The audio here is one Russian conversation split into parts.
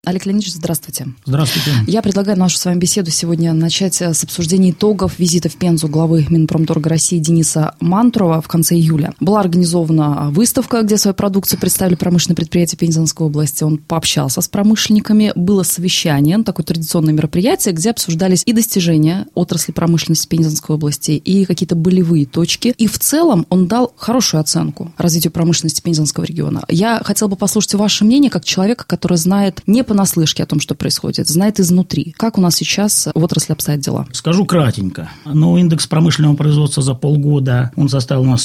Олег Леонидович, здравствуйте. Здравствуйте. Я предлагаю нашу с вами беседу сегодня начать с обсуждения итогов визита в Пензу главы Минпромторга России Дениса Мантурова в конце июля. Была организована выставка, где свою продукцию представили промышленные предприятия Пензенской области. Он пообщался с промышленниками. Было совещание, такое традиционное мероприятие, где обсуждались и достижения отрасли промышленности Пензенской области, и какие-то болевые точки. И в целом он дал хорошую оценку развитию промышленности Пензенского региона. Я хотела бы послушать ваше мнение как человека, который знает не понаслышке о том, что происходит, знает изнутри. Как у нас сейчас в отрасли обстоят дела? Скажу кратенько. Индекс промышленного производства за полгода, он составил у нас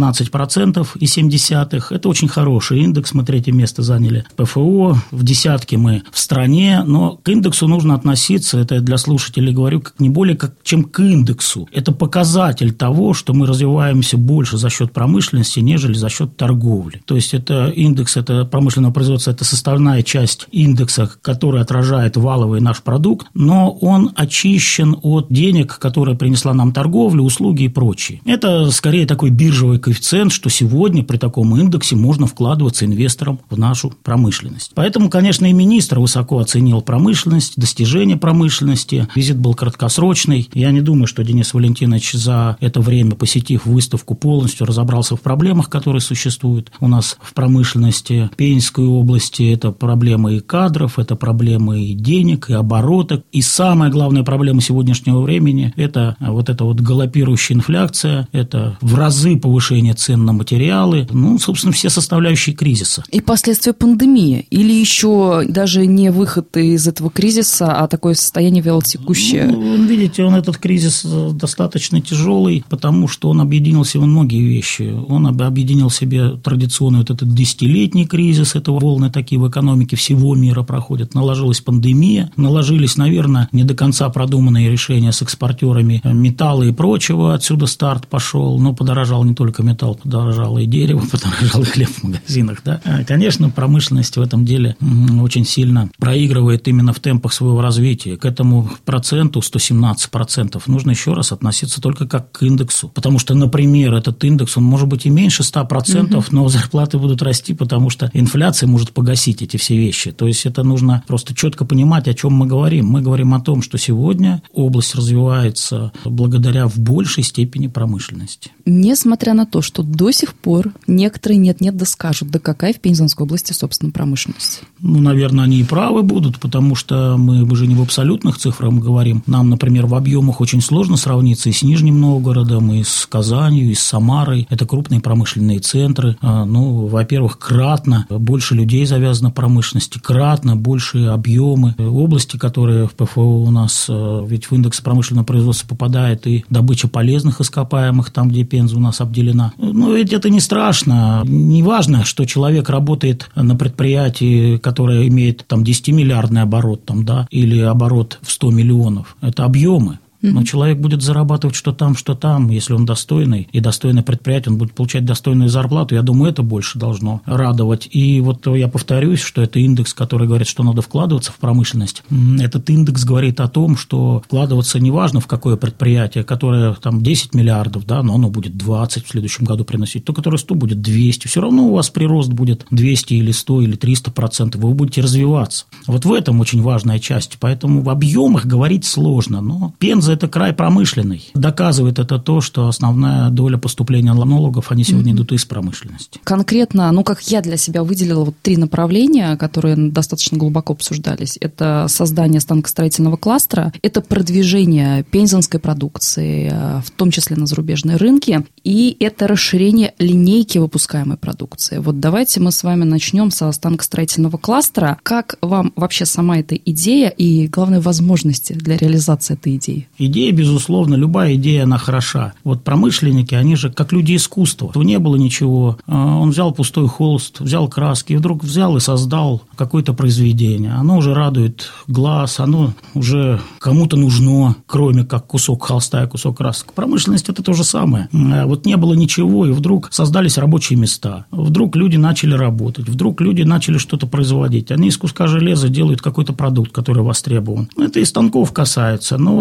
117,7. Это очень хороший индекс. Мы 3-е место заняли ПФО. В десятке мы в стране. Но к индексу нужно относиться, это я для слушателей говорю, не более чем к индексу. Это показатель того, что мы развиваемся больше за счет промышленности, нежели за счет торговли. То есть, это индекс, это промышленного производства, это составная часть индекса, который отражает валовый наш продукт, но он очищен от денег, которые принесла нам торговля, услуги и прочее. Это скорее такой биржевый коэффициент, что сегодня при таком индексе можно вкладываться инвесторам в нашу промышленность. Поэтому, конечно, и министр высоко оценил промышленность, достижения промышленности. Визит был краткосрочный. Я не думаю, что Денис Валентинович за это время, посетив выставку, полностью разобрался в проблемах, которые существуют у нас в промышленности Пензенской области. Это проблемы и кадров, это проблемы и денег, и оборота. И самая главная проблема сегодняшнего времени – это вот эта вот галопирующая инфляция, это в разы повышение цен на материалы, собственно, все составляющие кризиса. И последствия пандемии? Или еще даже не выход из этого кризиса, а такое состояние вялотекущее? Видите, этот кризис достаточно тяжелый, потому что он объединил в себе многие вещи. Он объединил в себе традиционный вот этот 10-летний кризис, это волны такие в экономике всего мира проходят. Наложилась пандемия, наложились, наверное, не до конца продуманные решения с экспортерами металла и прочего. Отсюда старт пошел. Но подорожал не только металл, подорожало и дерево, подорожал и хлеб в магазинах. Да? Конечно, промышленность в этом деле очень сильно проигрывает именно в темпах своего развития. К этому проценту, 117%, нужно еще раз относиться только как к индексу. Потому что, например, этот индекс, он может быть и меньше 100%, но зарплаты будут расти, потому что инфляция может погасить эти все вещи. То есть, это нужно просто четко понимать, о чем мы говорим. Мы говорим о том, что сегодня область развивается благодаря в большей степени промышленности. Несмотря на то, что до сих пор некоторые нет-нет да скажут, да какая в Пензенской области, собственно, промышленность? Наверное, они и правы будут, потому что мы же не в абсолютных цифрах мы говорим. Нам, например, в объемах очень сложно сравниться и с Нижним Новгородом, и с Казанью, и с Самарой. Это крупные промышленные центры. Во-первых, кратно больше людей завязано в промышленности, кратно больше объемы. Области, которые в ПФО у нас, ведь в индекс промышленного производства попадает и добыча полезных ископаемых, там, где Пенза у нас обделена. Ведь это не страшно. Не важно, что человек работает на предприятии, которое имеет 10-миллиардный оборот, или оборот в 100 миллионов. Это объемы. Но человек будет зарабатывать что там, если он достойный, и достойное предприятие, он будет получать достойную зарплату. Я думаю, это больше должно радовать. И я повторюсь, что это индекс, который говорит, что надо вкладываться в промышленность. Этот индекс говорит о том, что вкладываться не важно в какое предприятие, которое 10 миллиардов, но оно будет 20 в следующем году приносить, то, которое 100 будет 200. Все равно у вас прирост будет 200 или 100 или 300%, вы будете развиваться. Вот в этом очень важная часть. Поэтому в объемах говорить сложно, но Пенза – это край промышленный. Доказывает это то, что основная доля поступления налогов, они сегодня идут из промышленности. Конкретно, как я для себя выделила 3 направления, которые достаточно глубоко обсуждались. Это создание станкостроительного кластера, это продвижение пензенской продукции, в том числе на зарубежные рынки, и это расширение линейки выпускаемой продукции. Давайте мы с вами начнем со станкостроительного кластера. Как вам вообще сама эта идея и, главное, возможности для реализации этой идеи? Идея, безусловно, любая идея, она хороша. Промышленники, они же как люди искусства. Не было ничего. Он взял пустой холст, взял краски, и вдруг взял и создал какое-то произведение. Оно уже радует глаз, оно уже кому-то нужно, кроме как кусок холста и кусок красок. Промышленность – это то же самое. Не было ничего, и вдруг создались рабочие места. Вдруг люди начали работать, вдруг люди начали что-то производить. Они из куска железа делают какой-то продукт, который востребован. Это и станков касается. Но с точки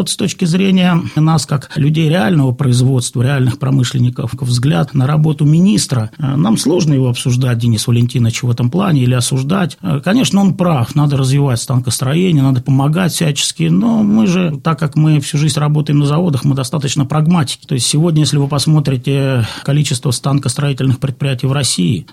точки зрения нас, как людей реального производства, реальных промышленников, взгляд на работу министра, нам сложно его обсуждать, Денис Валентинович, в этом плане или осуждать. Конечно, он прав, надо развивать станкостроение, надо помогать всячески, но мы же, так как мы всю жизнь работаем на заводах, мы достаточно прагматики. То есть сегодня, если вы посмотрите количество станкостроительных предприятий в России,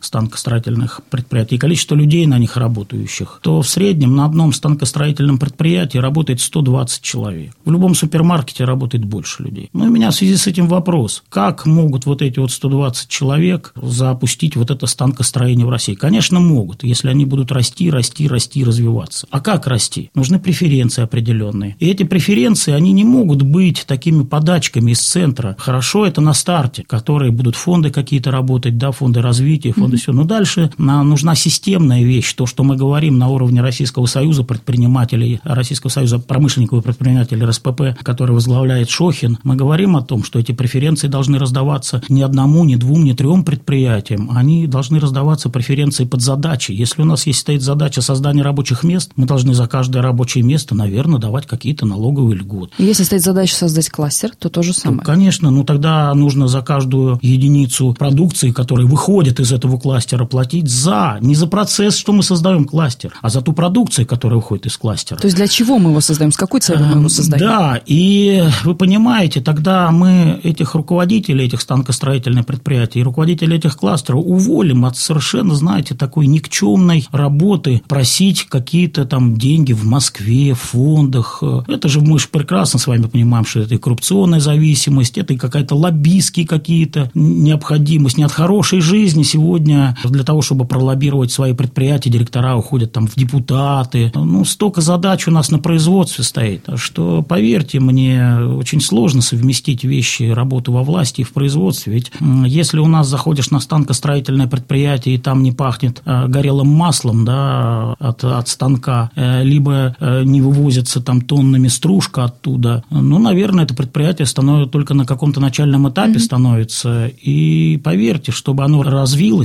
и количество людей на них работающих, то в среднем на одном станкостроительном предприятии работает 120 человек. В любом супермаркете работает больше людей. Ну, у меня в связи с этим вопрос. Как могут вот эти вот 120 человек запустить вот это станкостроение в России? Конечно, могут, если они будут расти, развиваться. А как расти? Нужны преференции определенные. И эти преференции, они не могут быть такими подачками из центра. Хорошо, это на старте, которые будут фонды какие-то работать, да, фонды развития, фонды все. Но дальше нужна системная вещь, то, что мы говорим на уровне Российского Союза предпринимателей, Российского Союза промышленников и предпринимателей РСПП, который возглавляет Шохин. Мы говорим о том, что эти преференции должны раздаваться не одному, не двум, не трем предприятиям, они должны раздаваться преференции под задачи. Если у нас стоит задача создания рабочих мест, мы должны за каждое рабочее место, наверное, давать какие-то налоговые льготы. Если стоит задача создать кластер, то то же самое. Конечно, тогда нужно за каждую единицу продукции, которая выходит из этого кластера, платить не за процесс, что мы создаем кластер, а за ту продукцию, которая выходит из кластера. То есть для чего мы его создаем, с какой целью мы его создаем? Да, и вы понимаете, тогда мы этих руководителей, этих станкостроительных предприятий и руководителей этих кластеров уволим от совершенно, знаете, такой никчемной работы, просить какие-то там деньги в Москве, в фондах. Это же мы же прекрасно с вами понимаем, что это и коррупционная зависимость, это и какая-то лоббистские какие-то необходимость. Не от хорошей жизни сегодня для того, чтобы пролоббировать свои предприятия, директора уходят там в депутаты. Столько задач у нас на производстве стоит, что, поверьте мне, очень сложно совместить вещи работы во власти и в производстве. Ведь если у нас заходишь на станкостроительное предприятие, и там не пахнет горелым маслом, да, от станка, либо не вывозится там тоннами стружка оттуда, наверное, это предприятие становится только на каком-то начальном этапе становится. И поверьте, чтобы оно развилось,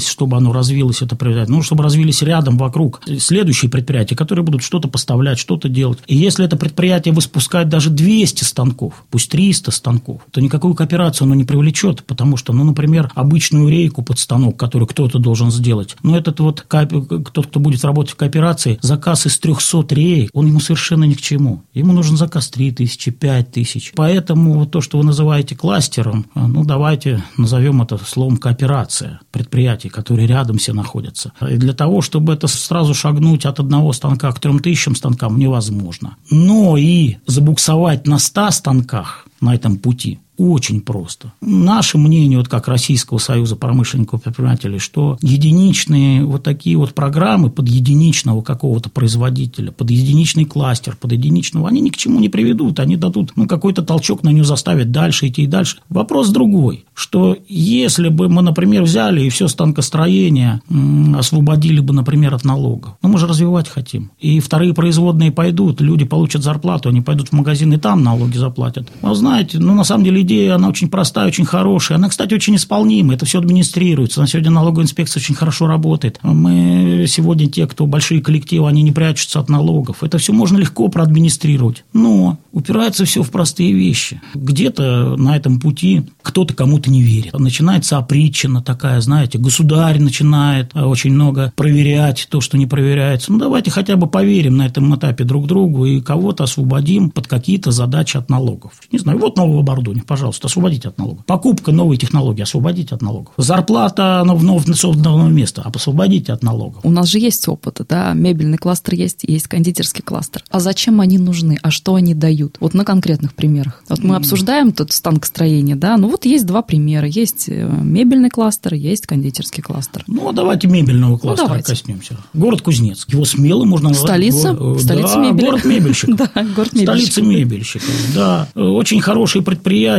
это предприятие, чтобы развились рядом, вокруг следующие предприятия, которые будут что-то поставлять, что-то делать. И если это предприятие выпускает даже 200 станков, пусть 300 станков, то никакую кооперацию оно не привлечет, потому что, например, обычную рейку под станок, которую кто-то должен сделать, этот вот тот, кто будет работать в кооперации, заказ из 300 реек, он ему совершенно ни к чему. Ему нужен заказ 3000, 5000. Поэтому то, что вы называете кластером, давайте назовем это словом кооперация предприятий, которые рядом все находятся. И для того, чтобы это сразу шагнуть от одного станка к 3000 станкам, невозможно. Но и забуксовать на 100 станках на этом пути очень просто. Наше мнение, как Российского союза промышленников и предпринимателей, что единичные вот такие вот программы под единичного какого-то производителя, под единичный кластер, под единичного, они ни к чему не приведут, они дадут какой-то толчок, на нее заставят дальше идти и дальше. Вопрос другой, что если бы мы, например, взяли и все станкостроение освободили бы, например, от налогов, мы же развивать хотим, и вторые производные пойдут, люди получат зарплату, они пойдут в магазин и там налоги заплатят. Вы знаете, на самом деле идея, она очень простая, очень хорошая. Она, кстати, очень исполнима. Это все администрируется. На сегодня налоговая инспекция очень хорошо работает. Мы сегодня те, кто большие коллективы, они не прячутся от налогов. Это все можно легко проадминистрировать. Но упирается все в простые вещи. Где-то на этом пути кто-то кому-то не верит. Начинается опричина такая, знаете, государь начинает очень много проверять то, что не проверяется. Давайте хотя бы поверим на этом этапе друг другу и кого-то освободим под какие-то задачи от налогов. Не знаю, вот нового оборудования, пожалуйста, освободите от налогов. Покупка новой технологии, освободите от налогов. Зарплата в новое место, освободите от налогов. У нас же есть опыт, да, мебельный кластер есть кондитерский кластер. А зачем они нужны? А что они дают? Вот на конкретных примерах. Вот мы обсуждаем тут станкостроение, да, есть два примера. Есть мебельный кластер, есть кондитерский кластер. Давайте мебельного кластера коснемся. Город Кузнецк. Его смело можно назвать. Столица мебели. Город мебельщиков. Да, город мебельщиков. Столица мебельщиков, да. Очень хорошие предприятия.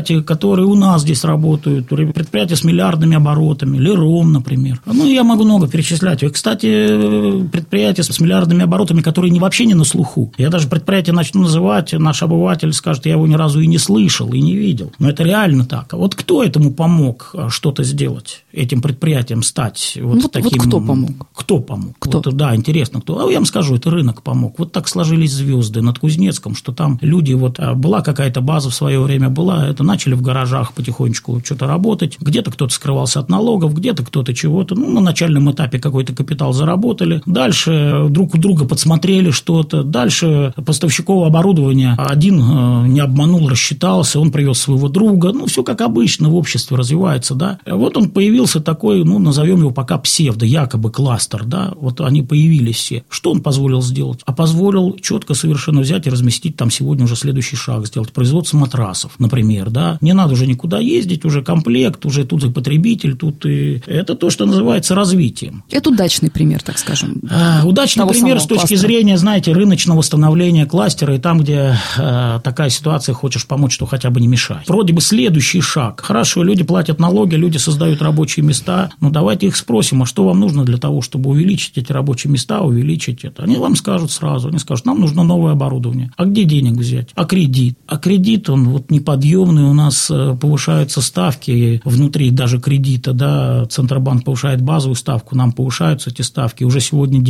предприятия, которые у нас здесь работают, предприятия с миллиардными оборотами, Лером, например. Я могу много перечислять. И, кстати, предприятия с миллиардными оборотами, которые вообще не на слуху. Я даже предприятие начну называть, наш обыватель скажет, я его ни разу и не слышал, и не видел. Но это реально так. Вот кто этому помог что-то сделать, этим предприятиям стать таким? Кто помог? Кто помог? Кто? Да, интересно, кто. Я вам скажу, это рынок помог. Вот так сложились звезды над Кузнецком, что там люди, была какая-то база в свое время, начали в гаражах потихонечку что-то работать, где-то кто-то скрывался от налогов, где-то кто-то чего-то, на начальном этапе какой-то капитал заработали, дальше друг у друга подсмотрели что-то, дальше поставщиков оборудования один не обманул, рассчитался, он привез своего друга, все как обычно в обществе развивается, да. Вот он появился такой, назовем его пока псевдо, якобы кластер, да, они появились все. Что он позволил сделать? А позволил четко совершенно взять и разместить там сегодня уже следующий шаг сделать, производство матрасов, например, да. Не надо уже никуда ездить, уже комплект, уже тут и потребитель, тут и... Это то, что называется развитием. Это удачный пример, так скажем. Удачный пример с точки зрения, знаете, рыночного становления кластера, и там, где такая ситуация, хочешь помочь, что хотя бы не мешай. Вроде бы следующий шаг. Хорошо, люди платят налоги, люди создают рабочие места, давайте их спросим, а что вам нужно для того, чтобы увеличить эти рабочие места, увеличить это? Они вам скажут сразу, они скажут, нам нужно новое оборудование. А где денег взять? А кредит? А кредит, он неподъемный, у нас повышаются ставки внутри даже кредита, да, Центробанк повышает базовую ставку, нам повышаются эти ставки, уже сегодня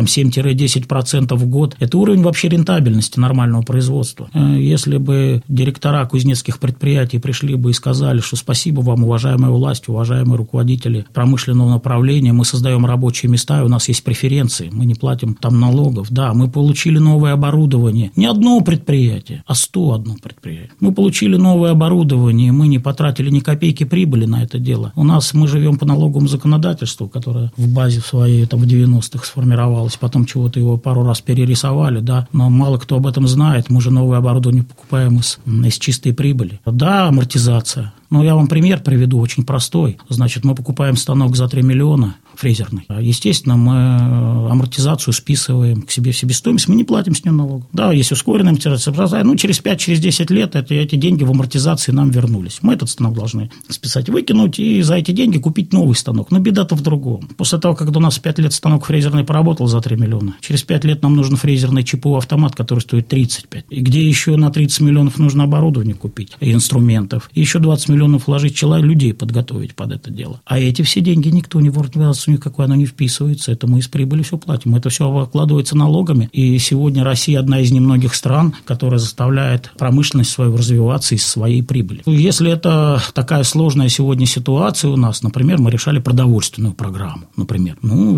7-10% в год. Это уровень вообще рентабельности нормального производства. Если бы директора кузнецких предприятий пришли бы и сказали, что спасибо вам, уважаемая власть, уважаемые руководители промышленного направления, мы создаем рабочие места, и у нас есть преференции, мы не платим там налогов, да, мы получили новое оборудование, не одно предприятие, а 101 предприятие. Мы получили новое оборудование, мы не потратили ни копейки прибыли на это дело. Мы живем по налоговому законодательству, которое в базе своей в 90-х сформировалось, потом чего-то его пару раз перерисовали, да, но мало кто об этом знает, мы же новое оборудование покупаем из чистой прибыли. Да, амортизация. Я вам пример приведу, очень простой. Значит, мы покупаем станок за 3 миллиона, фрезерный. Естественно, мы амортизацию списываем к себе в себестоимость, мы не платим с нее налогов. Да, есть ускоренная амортизация, через 5-10 лет эти деньги в амортизации нам вернулись. Мы этот станок должны списать, выкинуть и за эти деньги купить новый станок. Но беда-то в другом. После того, как у нас 5 лет станок фрезерный поработал за 3 миллиона, через 5 лет нам нужен фрезерный ЧПУ автомат, который стоит 35. И где еще на 30 миллионов нужно оборудование купить, и инструментов, и еще 20 миллионов вложить людей подготовить под это дело. А эти все деньги никто не в амортизацию никакой, оно не вписывается. Это мы из прибыли все платим. Это все окладывается налогами. И сегодня Россия одна из немногих стран, которая заставляет промышленность свою развиваться из своей прибыли. Если это такая сложная сегодня ситуация у нас, например, мы решали продовольственную программу, например.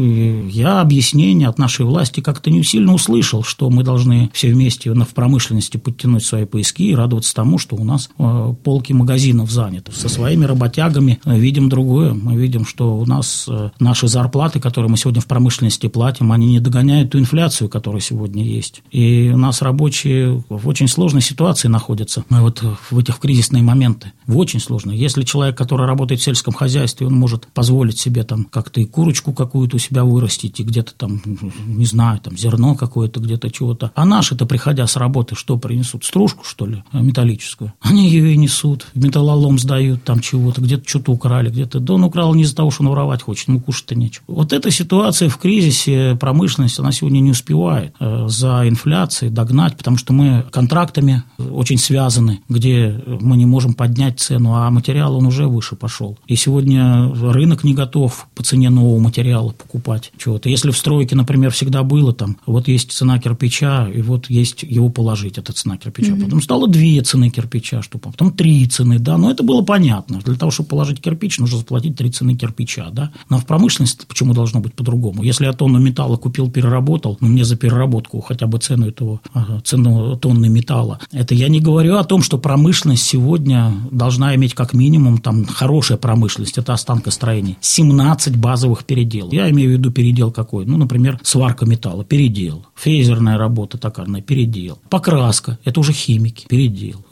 Я объяснение от нашей власти как-то не сильно услышал, что мы должны все вместе в промышленности подтянуть свои пояски и радоваться тому, что у нас полки магазинов заняты. Со своими работягами видим другое. Мы видим, что у нас наши зарплаты, которые мы сегодня в промышленности платим, они не догоняют ту инфляцию, которая сегодня есть. И у нас рабочие в очень сложной ситуации находятся. Мы в этих кризисные моменты. В очень сложной. Если человек, который работает в сельском хозяйстве, он может позволить себе как-то и курочку какую-то у себя вырастить, и где-то не знаю, зерно какое-то, где-то чего-то. А наши-то, приходя с работы, что принесут? Стружку, что ли, металлическую? Они ее и несут. Металлолом сдают чего-то, где-то что-то украли, где-то. Да он украл не из-за того, что он воровать хочет, ему кушать-то нечего. Вот эта ситуация в кризисе промышленности, она сегодня не успевает за инфляцией догнать, потому что мы контрактами очень связаны, где мы не можем поднять цену, а материал он уже выше пошел. И сегодня рынок не готов по цене нового материала покупать чего-то. Если в стройке, например, всегда было есть цена кирпича, и есть его положить, эта цена кирпича. Потом стало 2 цены кирпича, потом 3 цены, да, но это было понятно. Для того, чтобы положить кирпич, нужно заплатить 3 цены кирпича, да. Но в промышленности почему должно быть по-другому? Если я тонну металла купил, переработал, мне за переработку хотя бы цену тонны металла. Это я не говорю о том, что промышленность сегодня должна иметь как минимум хорошая промышленность, это останкостроение. 17 базовых переделов. Я имею в виду передел какой? Например, сварка металла, передел. Фрезерная работа токарная, передел. Покраска, это уже химики, передел.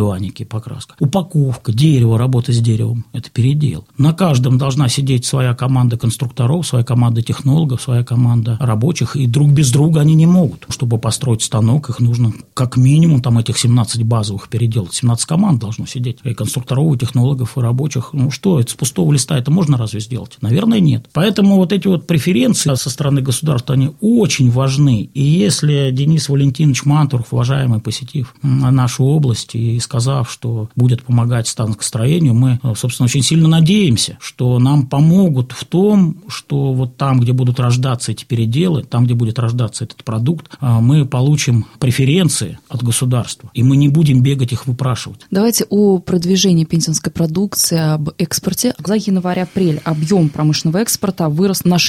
Химики-гальваники, покраска. Упаковка, дерево, работа с деревом – это передел. На каждом должна сидеть своя команда, команда конструкторов, своя команда технологов, своя команда рабочих, и друг без друга они не могут. Чтобы построить станок, их нужно как минимум там этих 17 базовых переделать. 17 команд должно сидеть, и конструкторов, и технологов, и рабочих. Ну что, это с пустого листа это можно разве сделать? Наверное, нет. Поэтому вот эти вот преференции со стороны государства, они очень важны. И если Денис Валентинович Мантуров, уважаемый, посетив нашу область и сказав, что будет помогать станкостроению, мы, собственно, очень сильно надеемся, что нам помогут в том, что вот там, где будут рождаться эти переделы, там, где будет рождаться этот продукт, мы получим преференции от государства, и мы не будем бегать их выпрашивать. Давайте о продвижении пензенской продукции, об экспорте. За январь-апрель объем промышленного экспорта вырос на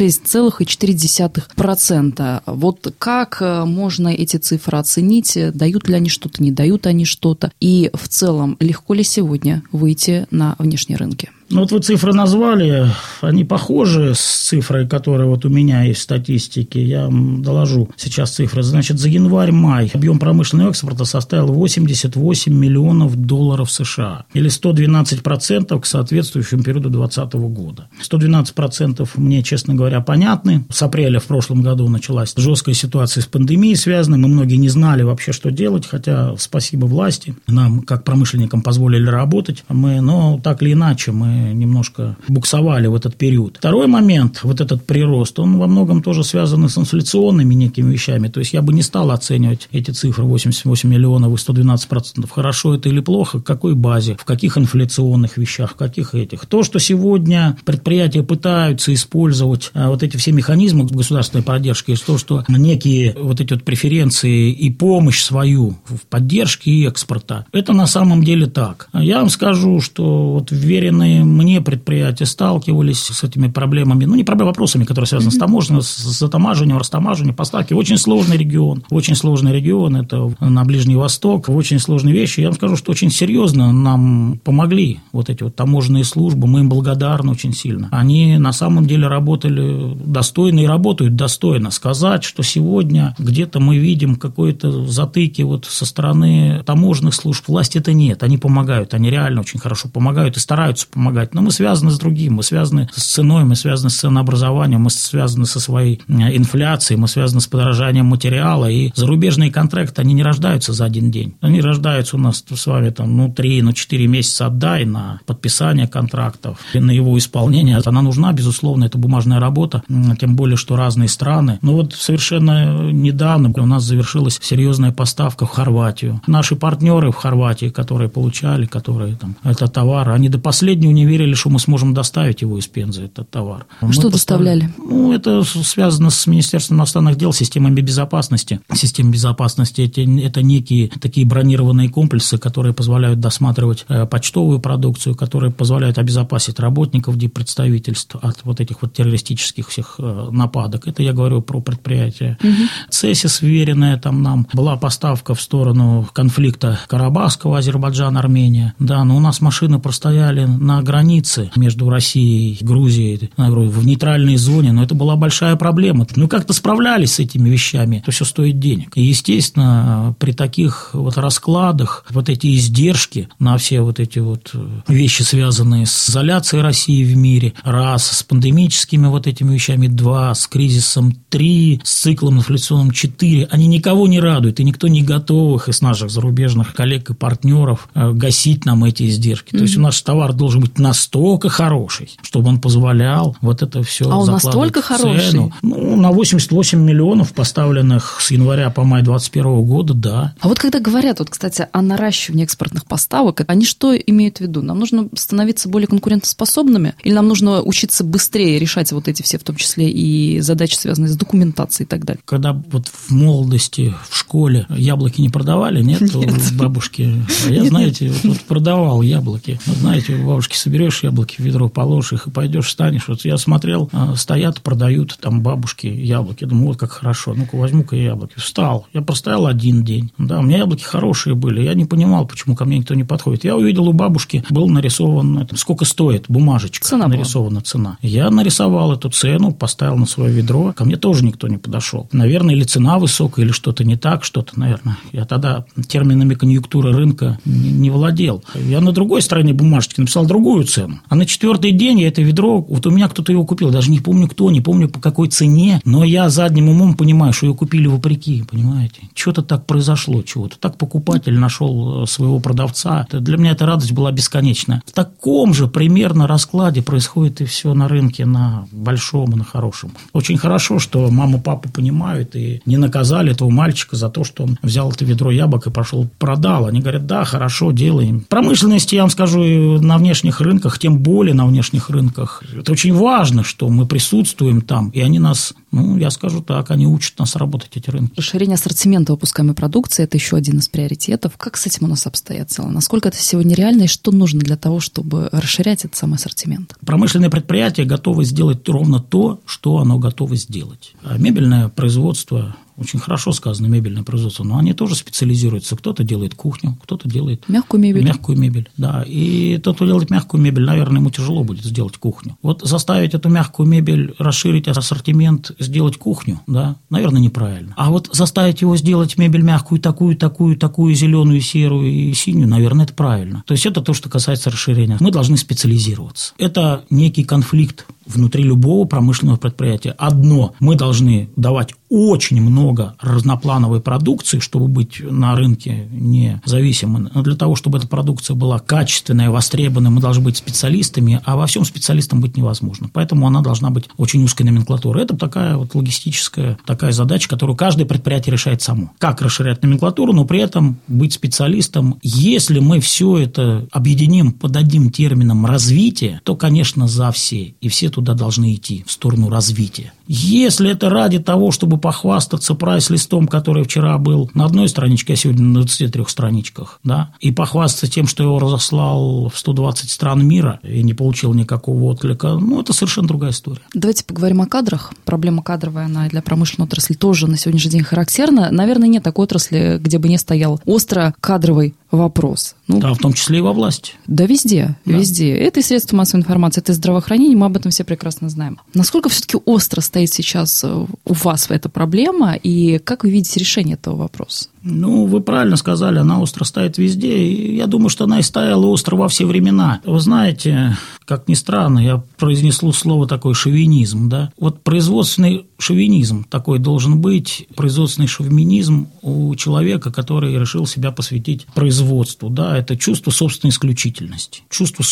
6,4%. Вот как можно эти цифры оценить? Дают ли они что-то, не дают они что-то? И в целом, легко ли сегодня выйти на внешние рынки? Ну, вот вы цифры назвали, они похожи с цифрой, которая вот у меня есть в статистике. Я вам доложу сейчас цифры. Значит, за январь-май объем промышленного экспорта составил $88 миллионов США, или 112% к соответствующему периоду 2020 года. 112% мне, честно говоря, понятны. С апреля в прошлом году началась жесткая ситуация с пандемией связанной. Мы многие не знали вообще, что делать, хотя спасибо власти. Нам, как промышленникам, позволили работать. Но так или иначе, мы немножко буксовали в этот период. Второй момент, вот этот прирост, он во многом тоже связан с инфляционными некими вещами. То есть я бы не стал оценивать эти цифры 88 миллионов и 112%. Хорошо это или плохо, в какой базе, в каких инфляционных вещах, в каких этих. То, что сегодня предприятия пытаются использовать вот эти все механизмы государственной поддержки, то, что некие вот эти вот преференции и помощь свою в поддержке экспорта, это на самом деле так. Я вам скажу, что вот вверенные мне предприятия сталкивались с этими проблемами, не проблемами, вопросами, которые связаны с таможней, с затамаживанием, растамаживанием, поставки. Очень сложный регион, это на Ближний Восток, очень сложные вещи. Я вам скажу, что очень серьезно нам помогли вот эти вот таможенные службы, мы им благодарны очень сильно. Они на самом деле работали достойно и работают достойно. Сказать, что сегодня где-то мы видим какие-то затыки вот со стороны таможенных служб власти, это нет. Они помогают, они реально очень хорошо помогают и стараются помогать. Но мы связаны с другим, мы связаны с ценой, мы связаны с ценообразованием, мы связаны со своей инфляцией, мы связаны с подорожанием материала, и зарубежные контракты, они не рождаются за один день. Они рождаются у нас с вами 3-4 месяца отдай на подписание контрактов, на его исполнение. Она нужна, безусловно, это бумажная работа, тем более, что разные страны. Но вот совершенно недавно у нас завершилась серьезная поставка в Хорватию. Наши партнеры в Хорватии, которые получали, этот товар, они до последнего не верили, что мы сможем доставить его из Пензы, этот товар. Что доставляли? Это связано с Министерством иностранных дел, системами безопасности. Система безопасности – это некие такие бронированные комплексы, которые позволяют досматривать почтовую продукцию, которые позволяют обезопасить работников диппредставительств от вот этих вот террористических всех нападок. Это я говорю про предприятия. ЦЕСИС вверенная нам была поставка в сторону конфликта Карабахского, Азербайджан, Армения. Да, но у нас машины простояли на границе между Россией и Грузией, в нейтральной зоне, но это была большая проблема. Как-то справлялись с этими вещами, это все стоит денег. И, естественно, при таких вот раскладах вот эти издержки на все вот эти вот вещи, связанные с изоляцией России в мире, раз, с пандемическими вот этими вещами, два, с кризисом, три, с циклом инфляционным, 4, они никого не радуют, и никто не готов их из наших зарубежных коллег и партнеров гасить нам эти издержки. То есть у нас товар должен быть настолько хороший, чтобы он позволял вот это все закладывать. А он настолько хороший? На 88 миллионов, поставленных с января по май 2021 года, да. А вот когда говорят, кстати, о наращивании экспортных поставок, они что имеют в виду? Нам нужно становиться более конкурентоспособными? Или нам нужно учиться быстрее решать вот эти все, в том числе и задачи, связанные с документацией и так далее? Когда вот в молодости, в школе яблоки не продавали, нет? Бабушки. Я, знаете, продавал яблоки. Знаете, у бабушки соберешь яблоки в ведро, положишь их и пойдешь, встанешь. Вот я смотрел, стоят, продают там бабушки яблоки. Думаю, вот как хорошо. Ну-ка, возьму-ка я яблоки. Встал. Я простоял один день. Да, у меня яблоки хорошие были. Я не понимал, почему ко мне никто не подходит. Я увидел, у бабушки был нарисован, сколько стоит бумажечка. Цена нарисована цена. Я нарисовал эту цену, поставил на свое ведро. Ко мне тоже никто не подошел. Наверное, или цена высокая, или что-то не так, что-то, наверное. Я тогда терминами конъюнктуры рынка не владел. Я на другой стороне бумажечки написал другую такую цену. А на 4-й день я это ведро, вот у меня кто-то его купил, даже не помню кто, не помню по какой цене, но я задним умом понимаю, что ее купили вопреки, понимаете? Что-то так произошло, чего-то. Так покупатель нашел своего продавца. Для меня эта радость была бесконечная. В таком же примерно раскладе происходит и все на рынке, на большом и на хорошем. Очень хорошо, что мама, папа понимают и не наказали этого мальчика за то, что он взял это ведро яблок и пошел продал. Они говорят, да, хорошо, делаем. Промышленности, я вам скажу, и на внешних рынках, тем более на внешних рынках, это очень важно, что мы присутствуем там, и они нас, я скажу так, они учат нас работать, эти рынки. Расширение ассортимента выпускаемой продукции – это еще один из приоритетов. Как с этим у нас обстоят дела? Насколько это сегодня реально, и что нужно для того, чтобы расширять этот самый ассортимент? Промышленные предприятия готовы сделать ровно то, что оно готово сделать. Мебельное производство, очень хорошо сказано, мебельное производство, но они тоже специализируются. Кто-то делает кухню, кто-то делает мягкую мебель. Мягкую мебель, да. И тот, кто делает мягкую мебель, наверное, ему тяжело будет сделать кухню. Вот заставить эту мягкую мебель, расширить ассортимент, сделать кухню, да, наверное, неправильно. А вот заставить его сделать мебель мягкую, такую, зеленую, серую и синюю, наверное, это правильно. То есть это то, что касается расширения. Мы должны специализироваться. Это некий конфликт внутри любого промышленного предприятия. Одно, мы должны давать очень много разноплановой продукции, чтобы быть на рынке независимым. Но для того, чтобы эта продукция была качественная, востребованная, мы должны быть специалистами, а во всем специалистом быть невозможно. Поэтому она должна быть очень узкой номенклатурой. Это такая вот логистическая такая задача, которую каждое предприятие решает само. Как расширять номенклатуру, но при этом быть специалистом. Если мы все это объединим под одним термином развитие, то, конечно, за все. И все туда должны идти, в сторону развития. Если это ради того, чтобы похвастаться прайс-листом, который вчера был на одной страничке, а сегодня на 23 страничках, да, и похвастаться тем, что его разослал в 120 стран мира и не получил никакого отклика, это совершенно другая история. Давайте поговорим о кадрах. Проблема кадровая, она для промышленной отрасли тоже на сегодняшний день характерна. Наверное, нет такой отрасли, где бы не стоял остро кадровый вопрос. Да, в том числе и во власти. Да, везде. Это и средства массовой информации, это и здравоохранение, мы об этом все прекрасно знаем. Насколько все-таки остро стоит сейчас у вас эта проблема, и как вы видите решение этого вопроса? Вы правильно сказали, она остро стоит везде, и я думаю, что она и стояла остро во все времена. Вы знаете, как ни странно, я произнесу слово такое шовинизм, да? Вот производственный шовинизм такой должен быть, производственный шовинизм у человека, который решил себя посвятить производству, да, это чувство собственной исключительности, чувство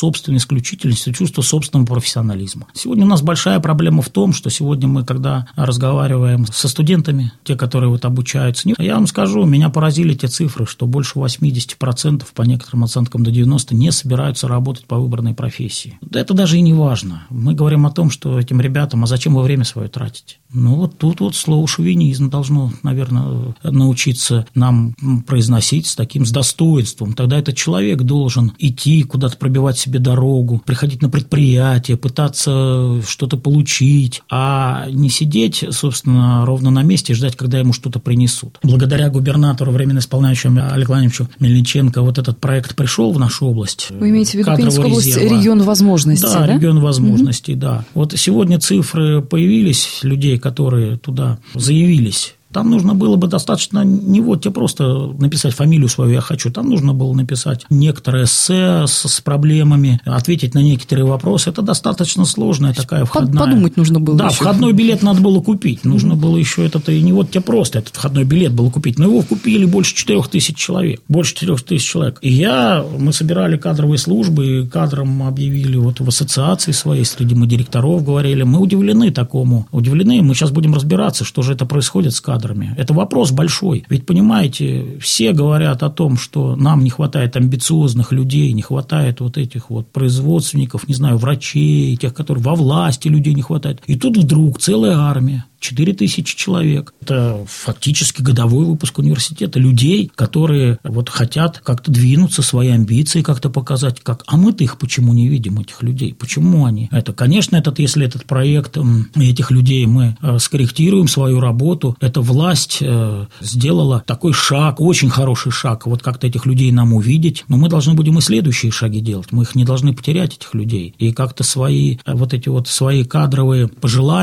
собственного профессионализма. Сегодня у нас большая проблема в том, что сегодня мы, когда разговариваем со студентами, те, которые обучаются, я вам скажу, меня поразили те цифры, что больше 80%, по некоторым оценкам до 90%, не собираются работать по выбранной профессии. Это даже и не важно. Мы говорим о том, что этим ребятам, а зачем вы время свое тратите? Тут слово шовинизм должно, наверное, научиться нам произносить с достоинством. Тогда этот человек должен идти куда-то, пробивать себе дорогу, приходить на предприятие, пытаться что-то получить, а не сидеть, собственно, ровно на месте и ждать, когда ему что-то принесут. Благодаря губернатору, временно исполняющему Олегу Владимировичу Мельниченко, этот проект пришел в нашу область. Вы имеете в виду Пензенскую область, регион возможностей, да? Да, регион возможностей, да. Сегодня цифры появились людей, которые туда заявились. Там нужно было бы достаточно не тебе просто написать фамилию свою «я хочу», там нужно было написать некоторое эссе с проблемами, ответить на некоторые вопросы. Это достаточно сложная такая входная. Подумать нужно было. Да, еще. Входной билет надо было купить. Нужно было еще и не тебе просто этот входной билет было купить, но его купили больше 4000 человек. Больше 4000 человек. И мы собирали кадровые службы, и кадрам объявили в ассоциации своей, среди мы директоров говорили, мы удивлены такому. Мы сейчас будем разбираться, что же это происходит с кадрами. Это вопрос большой. Ведь, понимаете, все говорят о том, что нам не хватает амбициозных людей, не хватает этих производственников, врачей, тех, которые во власти людей не хватает. И тут вдруг целая армия. 4000 человек. Это фактически годовой выпуск университета. Людей, которые хотят как-то двинуться, свои амбиции как-то показать. А мы-то их почему не видим, этих людей? Почему они? Конечно, если этот проект, этих людей мы скорректируем свою работу, эта власть сделала такой шаг, очень хороший шаг, как-то этих людей нам увидеть. Но мы должны будем и следующие шаги делать. Мы их не должны потерять, этих людей. И как-то свои свои кадровые пожелания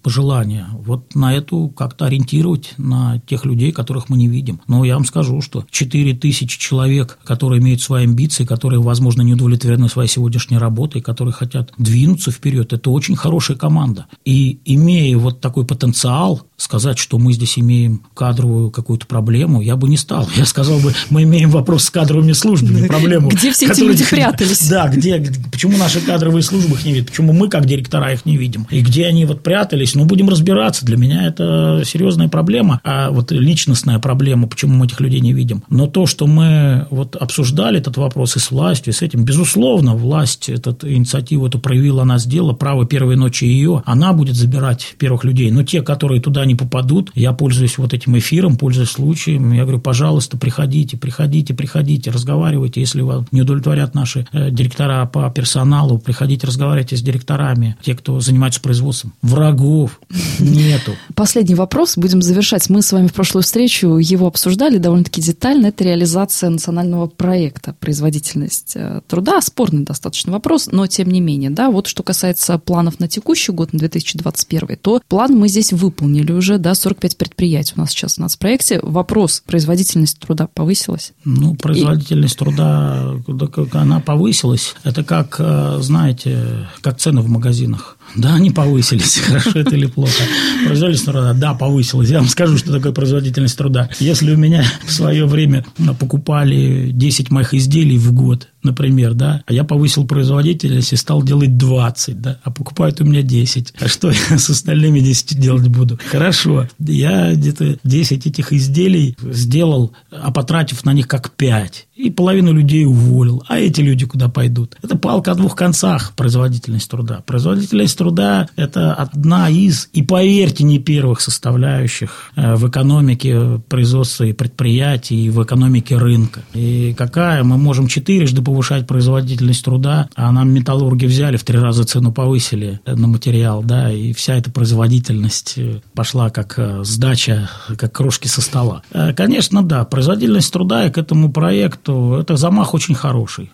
пожелания. Вот на эту как-то ориентировать на тех людей, которых мы не видим. Но я вам скажу, что 4000 человек, которые имеют свои амбиции, которые, возможно, не удовлетворены своей сегодняшней работой, которые хотят двинуться вперед, это очень хорошая команда. И имея вот такой потенциал, сказать, что мы здесь имеем кадровую какую-то проблему, я бы не стал. Я сказал бы, мы имеем вопрос с кадровыми службами, проблему. Где все эти люди прятались? Да, почему наши кадровые службы их не видят, почему мы, как директора, их не видим, и где они вот прятались, будем разбираться. Для меня это серьезная проблема, а вот личностная проблема, почему мы этих людей не видим. Но то, что мы вот обсуждали этот вопрос и с властью, и с этим, безусловно, власть эту инициативу эту проявила, она сделала, право первой ночи ее, она будет забирать первых людей, но те, которые туда не попадут, я пользуюсь вот этим эфиром, пользуюсь случаем, я говорю, пожалуйста, приходите, разговаривайте, если вас не удовлетворят наши директора по персоналу, приходите, разговаривайте с директорами, те, кто занимается производством. Врагов нету. Последний вопрос, будем завершать. Мы с вами в прошлую встречу его обсуждали довольно-таки детально, это реализация национального проекта «Производительность труда». Спорный достаточно вопрос, но тем не менее, да, вот что касается планов на текущий год, на 2021, то план мы здесь выполнили уже, да, 45 предприятий у нас сейчас в нацпроекте. Вопрос, производительность труда повысилась? Производительность труда, она повысилась. Это как, знаете, как цены в магазинах. Да, они повысились. Хорошо это или плохо? Производительность труда, да, повысилась. Я вам скажу, что такое производительность труда. Если у меня в свое время покупали 10 моих изделий в год, например, да, а я повысил производительность и стал делать 20, да, а покупают у меня 10. А что я с остальными 10 делать буду? Хорошо, я где-то 10 этих изделий сделал, а потратив на них как 5. И половину людей уволил. А эти люди куда пойдут? Это палка о двух концах, производительность труда. Производительность труда – это одна из, и поверьте, не первых составляющих в экономике производства и предприятий, и в экономике рынка. И какая? Мы можем 4-жды повышать производительность труда, а нам металлурги взяли, в 3 раза цену повысили на материал, да, и вся эта производительность пошла как сдача, как крошки со стола. Конечно, да, производительность труда и к этому проекту это замах очень хороший.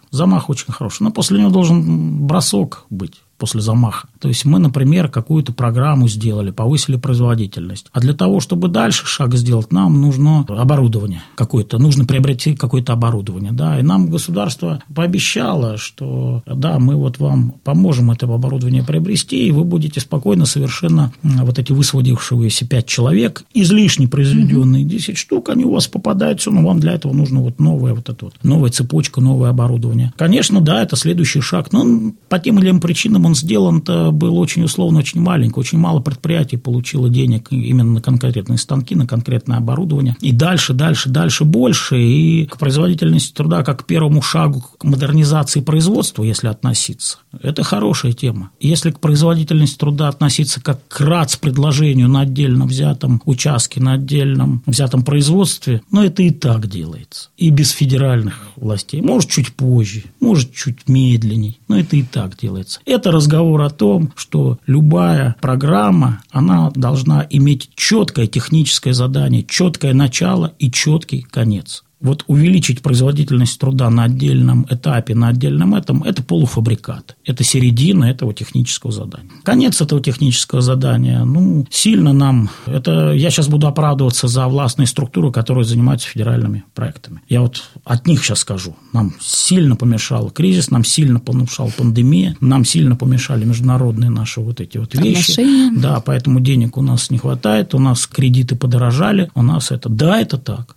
Но после него должен бросок быть. После замаха. То есть мы, например, какую-то программу сделали, повысили производительность. А для того, чтобы дальше шаг сделать, нам нужно оборудование какое-то, нужно приобрести какое-то оборудование. Да? И нам государство пообещало, что да, мы вот вам поможем это оборудование приобрести, и вы будете спокойно совершенно вот эти высвободившиеся 5 человек, излишне произведенные 10 штук, они у вас попадаются, но вам для этого нужно вот новая вот эта вот новая цепочка, новое оборудование. Конечно, да, это следующий шаг, но по тем или иным причинам он сделан-то был очень условно, очень маленький, очень мало предприятий получило денег именно на конкретные станки, на конкретное оборудование. И дальше больше. И к производительности труда, как к первому шагу к модернизации производства, если относиться, это хорошая тема. Если к производительности труда относиться как к РАЦ-предложению на отдельно взятом участке, на отдельном взятом производстве, это и так делается. И без федеральных властей. Может, чуть позже, может, чуть медленней, но это и так делается. Это разговор о том, что любая программа, она должна иметь четкое техническое задание, четкое начало и четкий конец. Вот увеличить производительность труда на отдельном этапе, на отдельном это полуфабрикат. Это середина этого технического задания. Конец этого технического задания, сильно нам... Я сейчас буду оправдываться за властные структуры, которые занимаются федеральными проектами. Я вот от них сейчас скажу. Нам сильно помешал кризис, нам сильно помешала пандемия, нам сильно помешали международные наши вот эти вот вещи. Отношения. Да, поэтому денег у нас не хватает, у нас кредиты подорожали, у нас это... Да, это так.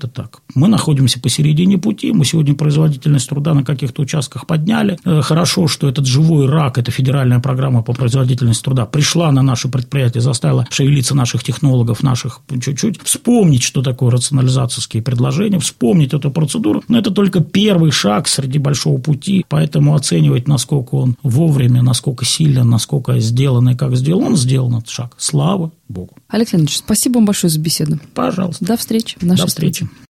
Мы находимся посередине пути, мы сегодня производительность труда на каких-то участках подняли. Хорошо, что этот живой рак, эта федеральная программа по производительности труда пришла на наши предприятия, заставила шевелиться наших технологов, наших чуть-чуть, вспомнить, что такое рационализаторские предложения, вспомнить эту процедуру. Но это только первый шаг среди большого пути, поэтому оценивать, насколько он вовремя, насколько сильно, насколько сделан и как сделан, он сделан этот шаг. Слава Богу. Олег Леонидович, спасибо вам большое за беседу. Пожалуйста. До встречи. До встречи.